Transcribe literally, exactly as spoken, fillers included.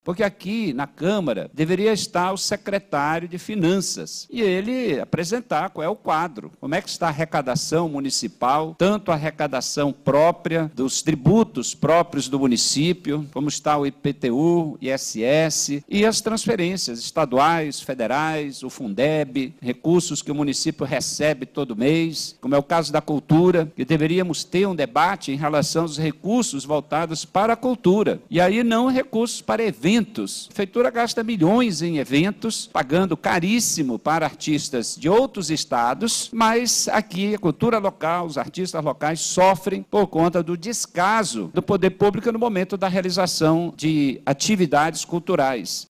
Porque aqui, na Câmara, deveria estar o secretário de Finanças e ele apresentar qual é o quadro, como é que está a arrecadação municipal, tanto a arrecadação própria dos tributos próprios do município, como está o I P T U, I S S e as transferências estaduais, federais, o Fundeb, recursos que o município recebe todo mês, como é o caso da cultura, que deveríamos ter um debate em relação aos recursos voltados para a cultura, e aí não recursos para eventos. A prefeitura gasta milhões em eventos, pagando caríssimo para artistas de outros estados, mas aqui a cultura local, os artistas locais sofrem por conta do descaso do poder público no momento da realização de atividades culturais.